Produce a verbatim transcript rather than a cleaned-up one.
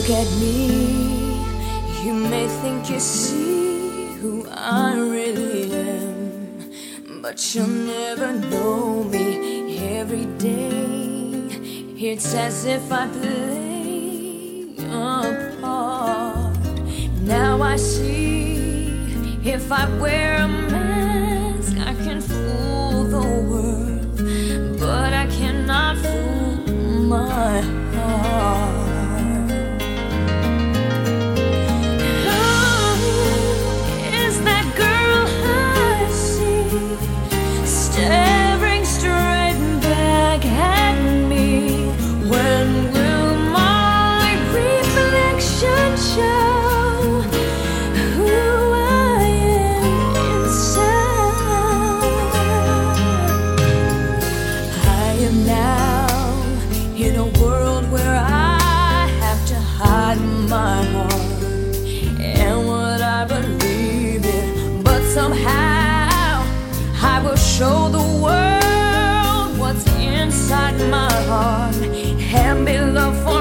at me, you may think you see who I really am, but you'll never know me. Every day it's as if I play a part. Now I see, if I wear a mask I can fool the world, but I cannot fool my heart. Staring straight back at me. When will my reflection show who I am inside? I am now in a world where I have to hide my heart and what I believe in, but somehow I will show the world what's inside my heart and be loved for